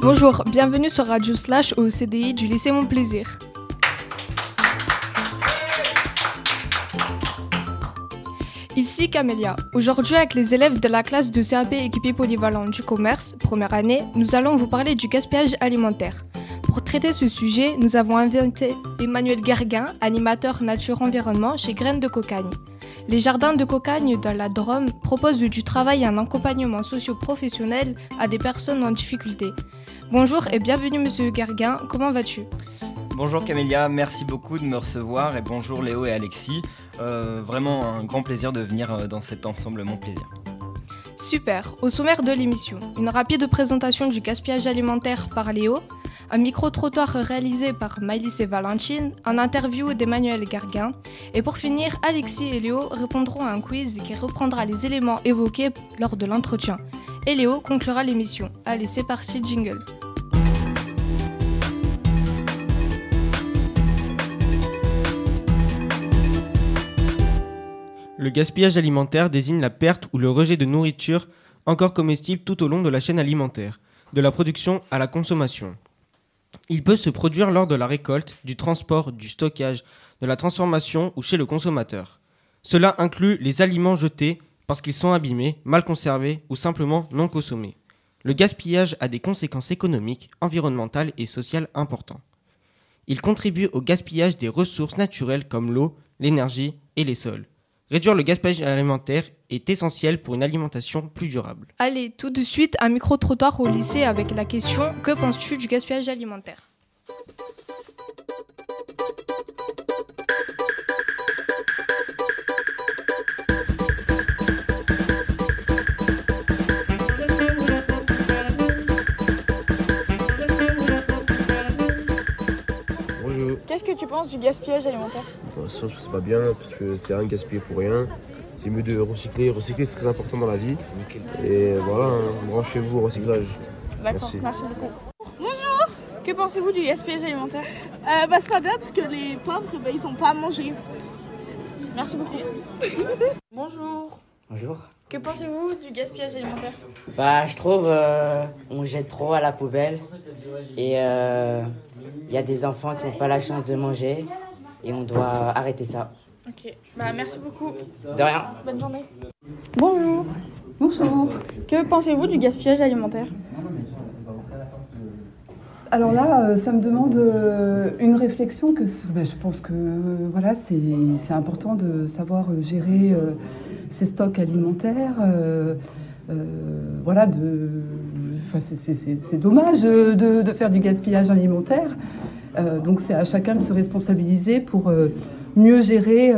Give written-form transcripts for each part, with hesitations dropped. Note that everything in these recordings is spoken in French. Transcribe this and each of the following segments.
Bonjour, bienvenue sur Radio Slash au CDI du lycée Mon Plaisir. Ici Camélia. Aujourd'hui, avec les élèves de la classe de CAP équipé polyvalent du commerce, première année, nous allons vous parler du gaspillage alimentaire. Pour traiter ce sujet, nous avons invité Emmanuel Guerguin, animateur nature-environnement chez Graines de Cocagne. Les jardins de Cocagne dans la Drôme proposent du travail et un accompagnement socio-professionnel à des personnes en difficulté. Bonjour et bienvenue Monsieur Guerguin, comment vas-tu ? Bonjour Camélia, merci beaucoup de me recevoir et bonjour Léo et Alexis. Vraiment un grand plaisir de venir dans cet ensemble Mon Plaisir. Super, au sommaire de l'émission, une rapide présentation du gaspillage alimentaire par Léo, un micro-trottoir réalisé par Maëlys et Valentine, un interview d'Emmanuel Guerguin, et pour finir, Alexis et Léo répondront à un quiz qui reprendra les éléments évoqués lors de l'entretien. Et Léo conclura l'émission. Allez, c'est parti, jingle. Le gaspillage alimentaire désigne la perte ou le rejet de nourriture encore comestible tout au long de la chaîne alimentaire, de la production à la consommation. Il peut se produire lors de la récolte, du transport, du stockage, de la transformation ou chez le consommateur. Cela inclut les aliments jetés parce qu'ils sont abîmés, mal conservés ou simplement non consommés. Le gaspillage a des conséquences économiques, environnementales et sociales importantes. Il contribue au gaspillage des ressources naturelles comme l'eau, l'énergie et les sols. Réduire le gaspillage alimentaire est essentiel pour une alimentation plus durable. Allez, tout de suite, un micro-trottoir au lycée avec la question « Que penses-tu du gaspillage alimentaire ?» Bonjour. Qu'est-ce que tu penses du gaspillage alimentaire ? Ça, je trouve que c'est pas bien parce que c'est rien gaspiller pour rien. C'est mieux de recycler. Recycler, c'est très important dans la vie. Et voilà, branchez-vous au recyclage. D'accord, merci beaucoup. Bonjour. Que pensez-vous du gaspillage alimentaire ? C'est pas bien parce que les pauvres, ils ont pas à manger. Merci beaucoup. Bonjour. Bonjour. Que pensez-vous du gaspillage alimentaire ? Je trouve on jette trop à la poubelle et il y a des enfants qui n'ont pas la chance de manger et on doit arrêter ça. Ok, merci beaucoup. De rien. Bonne journée. Bonjour. Bonjour. Que pensez-vous du gaspillage alimentaire ? Alors là, ça me demande une réflexion que je pense que voilà, c'est important de savoir gérer ses stocks alimentaires. C'est dommage de faire du gaspillage alimentaire. Donc c'est à chacun de se responsabiliser pour mieux gérer.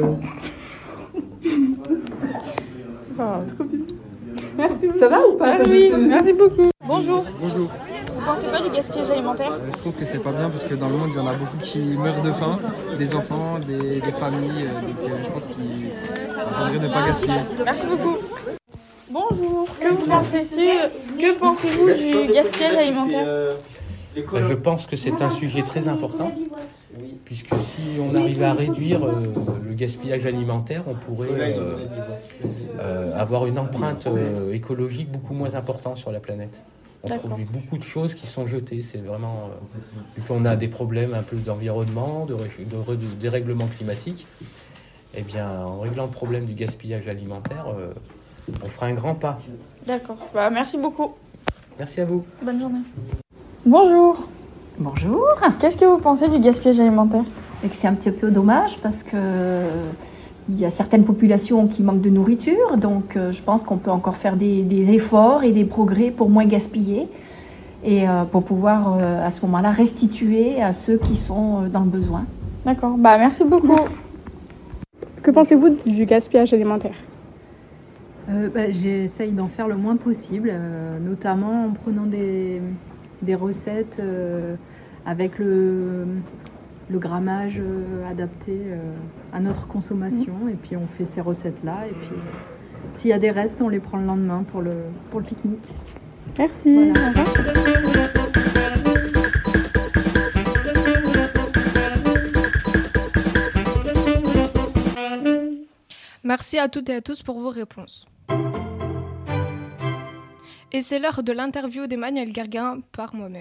Trop bien. Merci beaucoup. Ça va ou pas? Oui, merci beaucoup. Bonjour. Bonjour. Vous pensez quoi du gaspillage alimentaire ? Je trouve que c'est pas bien parce que dans le monde il y en a beaucoup qui meurent de faim, des enfants, des familles, donc je pense qu'il faudrait ne pas gaspiller. Merci beaucoup. Bonjour. Que pensez-vous du gaspillage alimentaire ? Je pense que c'est un sujet très important, puisque si on arrivait à réduire le gaspillage alimentaire, on pourrait avoir une empreinte écologique beaucoup moins importante sur la planète. On produit beaucoup de choses qui sont jetées. C'est vraiment, vu qu'on a des problèmes un peu d'environnement, de dérèglement climatique, eh bien, en réglant le problème du gaspillage alimentaire, on fera un grand pas. D'accord. Merci beaucoup. Merci à vous. Bonne journée. Bonjour. Bonjour. Qu'est-ce que vous pensez du gaspillage alimentaire ? Et que c'est un petit peu dommage parce que il y a certaines populations qui manquent de nourriture, donc je pense qu'on peut encore faire des efforts et des progrès pour moins gaspiller et pour pouvoir à ce moment-là restituer à ceux qui sont dans le besoin. D'accord, merci beaucoup. Merci. Que pensez-vous du gaspillage alimentaire ? J'essaye d'en faire le moins possible, notamment en prenant des recettes avec le grammage adapté à notre consommation. Et puis on fait ces recettes-là. Et puis s'il y a des restes, on les prend le lendemain pour le pique-nique. Merci. Voilà. Merci à toutes et à tous pour vos réponses. Et c'est l'heure de l'interview d'Emmanuel Guerguin par moi-même.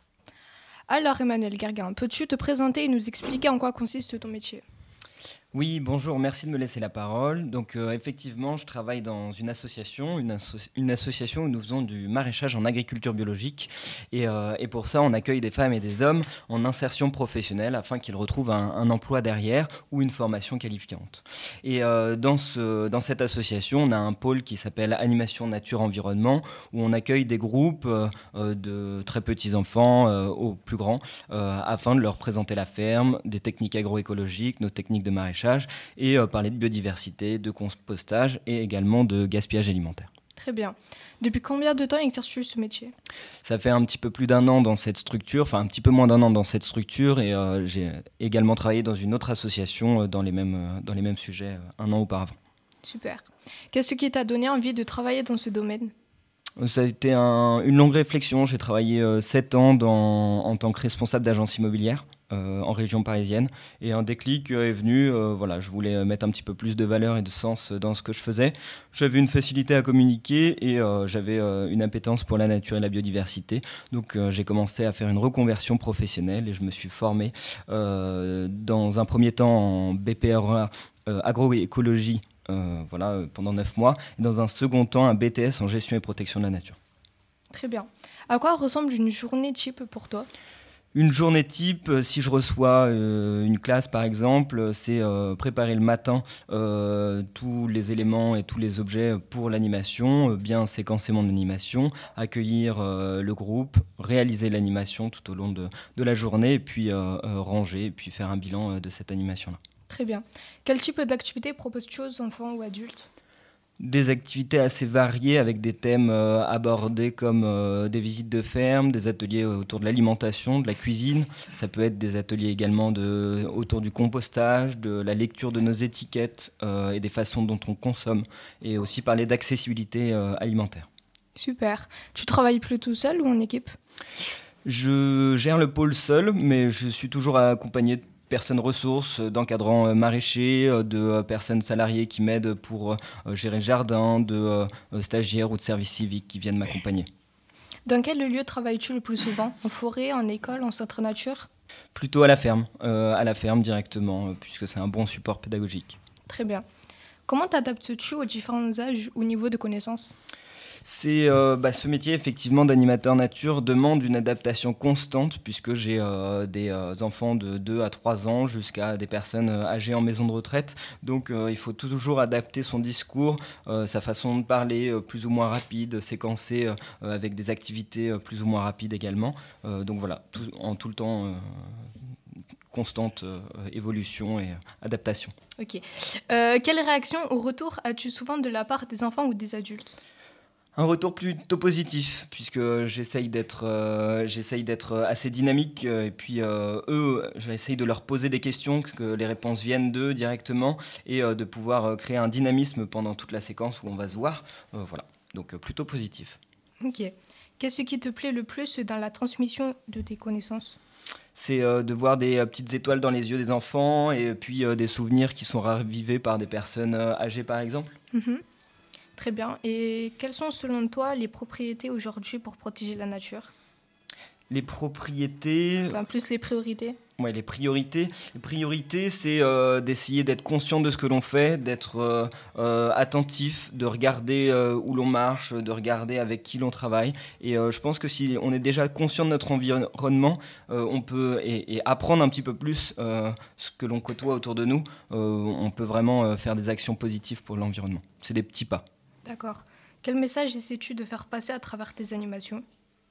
Alors Emmanuel Guerguin, peux-tu te présenter et nous expliquer en quoi consiste ton métier ? Oui, bonjour, merci de me laisser la parole. Donc effectivement, je travaille dans une association, une association où nous faisons du maraîchage en agriculture biologique. Et pour ça, on accueille des femmes et des hommes en insertion professionnelle afin qu'ils retrouvent un emploi derrière ou une formation qualifiante. Et dans cette association, on a un pôle qui s'appelle Animation Nature Environnement, où on accueille des groupes de très petits enfants aux plus grands afin de leur présenter la ferme, des techniques agroécologiques, nos techniques de maraîchage, et parler de biodiversité, de compostage et également de gaspillage alimentaire. Très bien. Depuis combien de temps exerces-tu ce métier ? Ça fait un petit peu plus d'un an dans cette structure, enfin un petit peu moins d'un an dans cette structure, et j'ai également travaillé dans une autre association dans les mêmes sujets un an auparavant. Super. Qu'est-ce qui t'a donné envie de travailler dans ce domaine ? Ça a été une longue réflexion. J'ai travaillé 7 ans en tant que responsable d'agence immobilière en région parisienne. Et un déclic est venu, je voulais mettre un petit peu plus de valeur et de sens dans ce que je faisais. J'avais une facilité à communiquer et j'avais une appétence pour la nature et la biodiversité. Donc j'ai commencé à faire une reconversion professionnelle et je me suis formé dans un premier temps en BPREA agroécologie. Pendant 9 mois, et dans un second temps, un BTS en gestion et protection de la nature. Très bien. À quoi ressemble une journée type pour toi ? Une journée type, si je reçois une classe par exemple, c'est préparer le matin tous les éléments et tous les objets pour l'animation, bien séquencer mon animation, accueillir le groupe, réaliser l'animation tout au long de la journée, et puis ranger, et puis faire un bilan de cette animation-là. Très bien. Quel type d'activité proposes-tu aux enfants ou adultes ? Des activités assez variées avec des thèmes abordés comme des visites de ferme, des ateliers autour de l'alimentation, de la cuisine. Ça peut être des ateliers également autour du compostage, de la lecture de nos étiquettes et des façons dont on consomme, et aussi parler d'accessibilité alimentaire. Super. Tu travailles plutôt seul ou en équipe ? Je gère le pôle seul, mais je suis toujours accompagné de personnes ressources, d'encadrants maraîchers, de personnes salariées qui m'aident pour gérer le jardin, de stagiaires ou de services civiques qui viennent m'accompagner. Dans quel lieu travailles-tu le plus souvent ? En forêt, en école, en centre nature ? Plutôt à la ferme directement, puisque c'est un bon support pédagogique. Très bien. Comment t'adaptes-tu aux différents âges ou niveaux de connaissances ? Ce métier effectivement d'animateur nature demande une adaptation constante, puisque j'ai des enfants de 2 à 3 ans jusqu'à des personnes âgées en maison de retraite. Donc il faut toujours adapter son discours, sa façon de parler plus ou moins rapide, séquencer avec des activités plus ou moins rapides également. Donc voilà, tout le temps constante évolution et adaptation. Ok. Quelle réaction au retour as-tu souvent de la part des enfants ou des adultes ? Un retour plutôt positif, puisque j'essaye d'être assez dynamique, et puis eux, j'essaye de leur poser des questions, que les réponses viennent d'eux directement, et de pouvoir créer un dynamisme pendant toute la séquence où on va se voir. Donc plutôt positif. Ok. Qu'est-ce qui te plaît le plus dans la transmission de tes connaissances ? C'est de voir des petites étoiles dans les yeux des enfants, et puis des souvenirs qui sont ravivés par des personnes âgées par exemple. Mm-hmm. Très bien. Et quelles sont selon toi les propriétés aujourd'hui pour protéger la nature ? Les propriétés... Enfin, plus les priorités. Ouais, les priorités. Les priorités, c'est d'essayer d'être conscient de ce que l'on fait, d'être attentif, de regarder où l'on marche, de regarder avec qui l'on travaille. Et je pense que si on est déjà conscient de notre environnement, on peut et apprendre un petit peu plus ce que l'on côtoie autour de nous, on peut vraiment faire des actions positives pour l'environnement. C'est des petits pas. D'accord. Quel message essaies-tu de faire passer à travers tes animations ?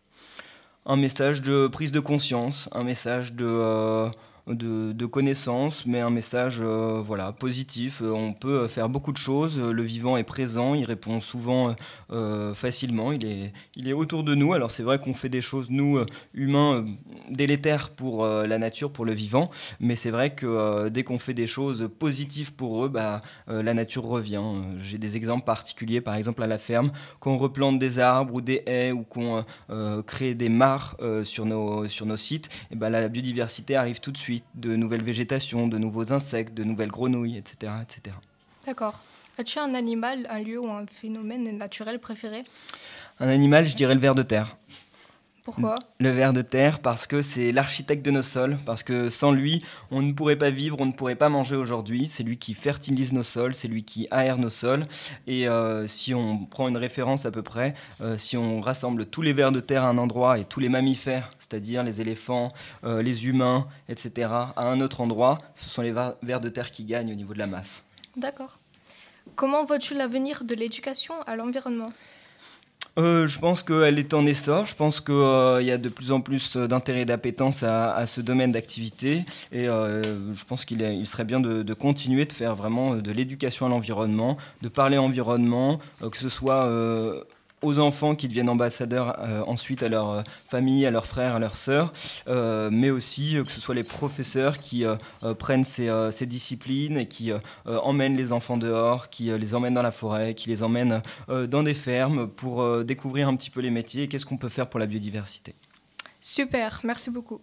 Un message de prise de conscience, un message de connaissance, mais un message positif. On peut faire beaucoup de choses, le vivant est présent, il répond souvent facilement, il est autour de nous. Alors c'est vrai qu'on fait des choses, nous, humains, délétères pour la nature, pour le vivant, mais c'est vrai que dès qu'on fait des choses positives pour eux, la nature revient. J'ai des exemples particuliers, par exemple à la ferme, quand on replante des arbres ou des haies, ou qu'on crée des mares sur nos sites, et la biodiversité arrive tout de suite. De nouvelles végétations, de nouveaux insectes, de nouvelles grenouilles, etc. etc. D'accord. As-tu un animal, un lieu ou un phénomène naturel préféré? Un animal, je dirais le ver de terre. Pourquoi? Le ver de terre, parce que c'est l'architecte de nos sols, parce que sans lui, on ne pourrait pas vivre, on ne pourrait pas manger aujourd'hui. C'est lui qui fertilise nos sols, c'est lui qui aère nos sols. Et si on prend une référence à peu près, si on rassemble tous les vers de terre à un endroit et tous les mammifères, c'est-à-dire les éléphants, les humains, etc., à un autre endroit, ce sont les vers de terre qui gagnent au niveau de la masse. D'accord. Comment vois-tu l'avenir de l'éducation à l'environnement? Je pense qu'elle est en essor. Je pense qu'il y a de plus en plus d'intérêt et d'appétence à ce domaine d'activité. Et je pense qu'il serait bien de continuer de faire vraiment de l'éducation à l'environnement, de parler environnement, que ce soit aux enfants qui deviennent ambassadeurs ensuite à leur famille, à leurs frères, à leurs sœurs, mais aussi que ce soit les professeurs qui prennent ces disciplines et qui emmènent les enfants dehors, qui les emmènent dans la forêt, qui les emmènent dans des fermes pour découvrir un petit peu les métiers et qu'est-ce qu'on peut faire pour la biodiversité. Super, merci beaucoup.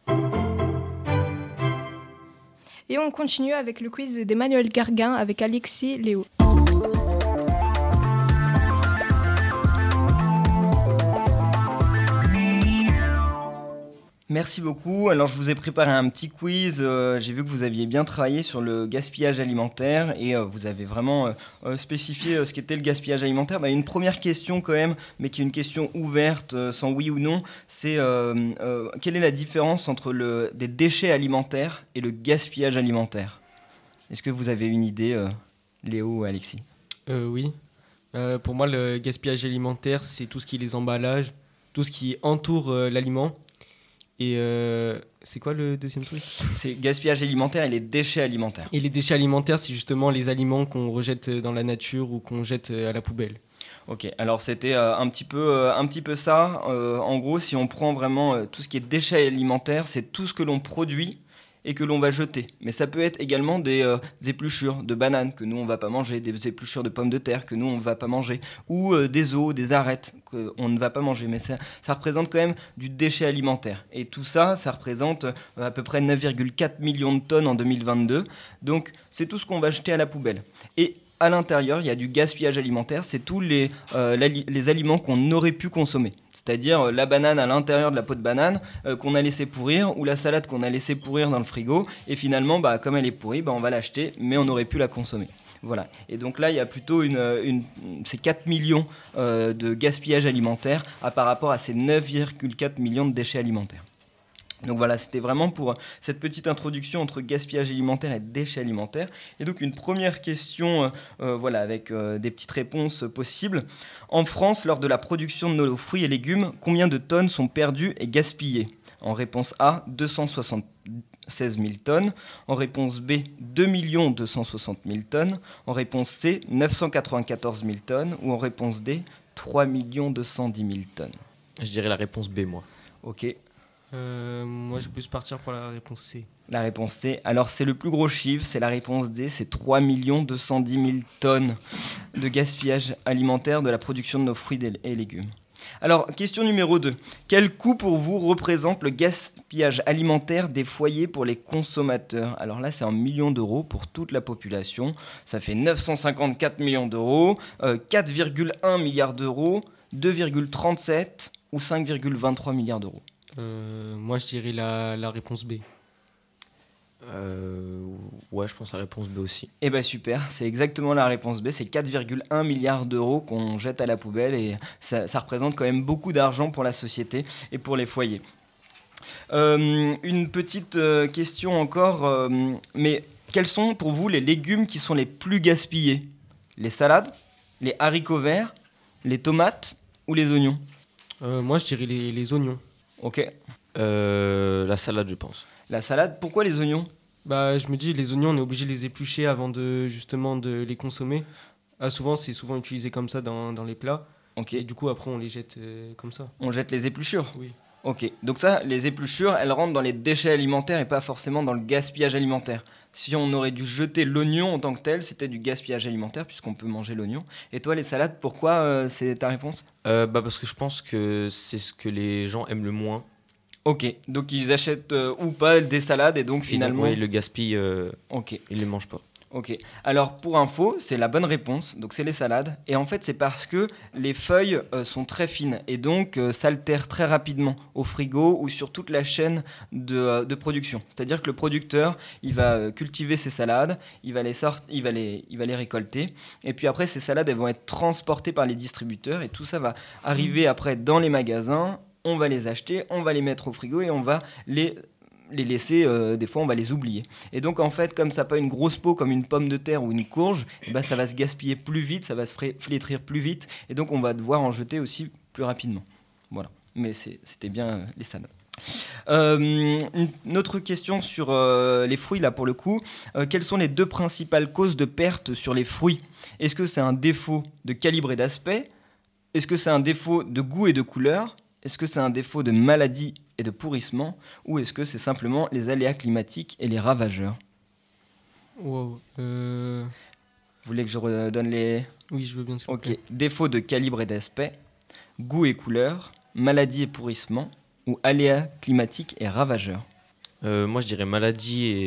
Et on continue avec le quiz d'Emmanuel Garguin avec Alexis Léo. Merci beaucoup. Alors, je vous ai préparé un petit quiz. J'ai vu que vous aviez bien travaillé sur le gaspillage alimentaire et vous avez vraiment spécifié ce qu'était le gaspillage alimentaire. Une première question quand même, mais qui est une question ouverte, sans oui ou non, c'est quelle est la différence entre des déchets alimentaires et le gaspillage alimentaire? Est-ce que vous avez une idée, Léo ou Alexis? Oui. Pour moi, le gaspillage alimentaire, c'est tout ce qui est les emballages, tout ce qui entoure l'aliment. Et c'est quoi le deuxième truc? C'est gaspillage alimentaire et les déchets alimentaires. Et les déchets alimentaires, c'est justement les aliments qu'on rejette dans la nature ou qu'on jette à la poubelle. Ok, alors c'était un petit peu ça. En gros, si on prend vraiment tout ce qui est déchets alimentaires, c'est tout ce que l'on produit et que l'on va jeter. Mais ça peut être également des épluchures de bananes que nous on va pas manger, des épluchures de pommes de terre que nous on va pas manger, ou des os, des arêtes qu'on ne va pas manger. Mais ça représente quand même du déchet alimentaire. Et tout ça, ça représente à peu près 9,4 millions de tonnes en 2022. Donc c'est tout ce qu'on va jeter à la poubelle. Et à l'intérieur, il y a du gaspillage alimentaire, c'est tous les aliments qu'on aurait pu consommer. C'est-à-dire la banane à l'intérieur de la peau de banane qu'on a laissé pourrir, ou la salade qu'on a laissé pourrir dans le frigo, et finalement, comme elle est pourrie, on va l'acheter, mais on aurait pu la consommer. Voilà. Et donc là, il y a plutôt c'est 4 millions de gaspillage alimentaire par rapport à ces 9,4 millions de déchets alimentaires. Donc voilà, c'était vraiment pour cette petite introduction entre gaspillage alimentaire et déchets alimentaires. Et donc une première question, avec des petites réponses possibles. En France, lors de la production de nos fruits et légumes, combien de tonnes sont perdues et gaspillées? En réponse A, 276 000 tonnes. En réponse B, 2 260 000 tonnes. En réponse C, 994 000 tonnes. Ou en réponse D, 3 210 000 tonnes. Je dirais la réponse B, moi. Ok. Moi, je peux plus partir pour la réponse C. La réponse C. Alors, c'est le plus gros chiffre, c'est la réponse D, c'est 3 210 000 tonnes de gaspillage alimentaire de la production de nos fruits et légumes. Alors, question numéro 2. Quel coût pour vous représente le gaspillage alimentaire des foyers pour les consommateurs? Alors là, c'est en millions d'euros pour toute la population. Ça fait 954 millions d'euros, 4,1 milliards d'euros, 2,37 ou 5,23 milliards d'euros. Moi, je dirais la réponse B. Ouais, je pense la réponse B aussi. Eh bien super, c'est exactement la réponse B, c'est 4,1 milliards d'euros qu'on jette à la poubelle et ça représente quand même beaucoup d'argent pour la société et pour les foyers. Une petite question encore, mais quels sont pour vous les légumes qui sont les plus gaspillés? Les salades, les haricots verts, les tomates ou les oignons? Moi, je dirais les oignons. Ok. La salade, je pense. La salade, pourquoi les oignons? Je me dis, les oignons, on est obligé de les éplucher avant de les consommer. Souvent, c'est souvent utilisé comme ça dans les plats. Ok. Et du coup, après, on les jette comme ça. On jette les épluchures? Oui. Ok. Donc ça, les épluchures, elles rentrent dans les déchets alimentaires et pas forcément dans le gaspillage alimentaire. Si on aurait dû jeter l'oignon en tant que tel, c'était du gaspillage alimentaire puisqu'on peut manger l'oignon. Et toi, les salades, pourquoi c'est ta réponse? Parce que je pense que c'est ce que les gens aiment le moins. Ok, donc ils achètent ou pas des salades et donc finalement... Oui, le gaspillent, ils ne les mangent pas. Ok. Alors pour info, c'est la bonne réponse. Donc c'est les salades. Et en fait, c'est parce que les feuilles sont très fines et donc s'altèrent très rapidement au frigo ou sur toute la chaîne de production. C'est-à-dire que le producteur, il va cultiver ses salades, il va les récolter. Et puis après, ces salades, elles vont être transportées par les distributeurs et tout ça va arriver après dans les magasins. On va les acheter, on va les mettre au frigo et on va les laisser, des fois on va les oublier. Et donc en fait, comme ça n'a pas une grosse peau comme une pomme de terre ou une courge, ça va se gaspiller plus vite, ça va se flétrir plus vite, et donc on va devoir en jeter aussi plus rapidement. Voilà, mais c'était bien les salades. Une autre question sur les fruits là pour le coup. Quelles sont les 2 principales causes de perte sur les fruits ? Est-ce que c'est un défaut de calibre et d'aspect ? Est-ce que c'est un défaut de goût et de couleur ? Est-ce que c'est un défaut de maladie et de pourrissement, ou est-ce que c'est simplement les aléas climatiques et les ravageurs ? Wow. Vous voulez que je redonne les... Oui, je veux bien. Ok. Défaut de calibre et d'aspect, goût et couleur, maladie et pourrissement, ou aléas climatiques et ravageurs ? Moi, je dirais maladie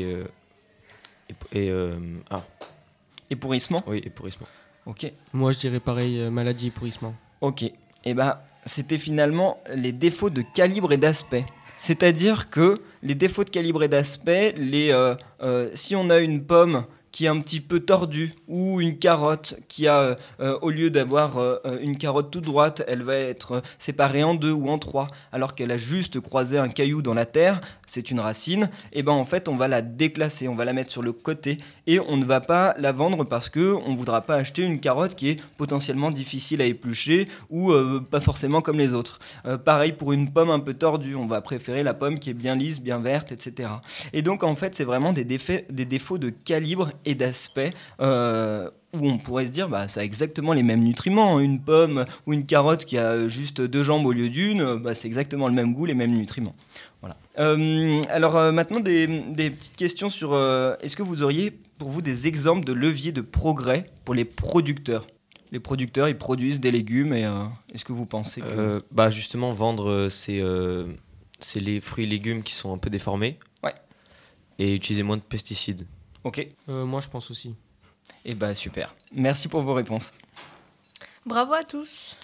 et pourrissement ? Oui, et pourrissement. Ok. Moi, je dirais pareil, maladie et pourrissement. Ok. Et c'était finalement les défauts de calibre et d'aspect. C'est-à-dire que les défauts de calibre et d'aspect, si on a une pomme qui est un petit peu tordue ou une carotte qui a, au lieu d'avoir une carotte toute droite, elle va être séparée en 2 ou en 3, alors qu'elle a juste croisé un caillou dans la terre, c'est une racine, et en fait on va la déclasser, on va la mettre sur le côté et on ne va pas la vendre parce qu'on ne voudra pas acheter une carotte qui est potentiellement difficile à éplucher ou pas forcément comme les autres. Pareil pour une pomme un peu tordue, on va préférer la pomme qui est bien lisse, bien verte, etc. Et donc en fait c'est vraiment des défauts de calibre et d'aspect où on pourrait se dire ça a exactement les mêmes nutriments. Une pomme ou une carotte qui a juste 2 jambes au lieu d'une, c'est exactement le même goût, les mêmes nutriments. Voilà. Alors maintenant des petites questions sur est-ce que vous auriez pour vous des exemples de leviers de progrès pour les producteurs ? Les producteurs, ils produisent des légumes et est-ce que vous pensez que... Justement, vendre c'est les fruits et légumes qui sont un peu déformés. Ouais. Et utiliser moins de pesticides. Ok. Moi, je pense aussi. Et super. Merci pour vos réponses. Bravo à tous.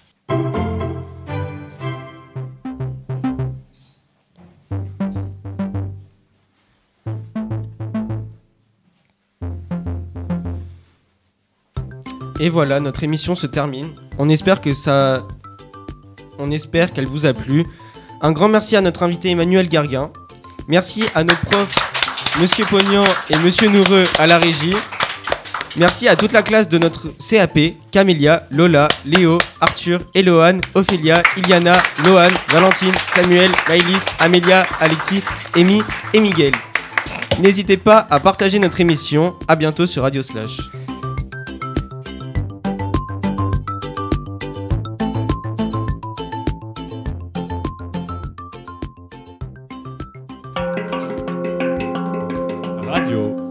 Et voilà, notre émission se termine. On espère qu'elle vous a plu. Un grand merci à notre invité Emmanuel Garguin. Merci à nos profs, Monsieur Pognan et Monsieur Noureux à la régie. Merci à toute la classe de notre CAP, Camélia, Lola, Léo, Arthur, Eloane, Ophélia, Iliana, Lohan, Valentine, Samuel, Maëlys, Amélia, Alexis, Amy et Miguel. N'hésitez pas à partager notre émission. À bientôt sur Radio Slash. Radio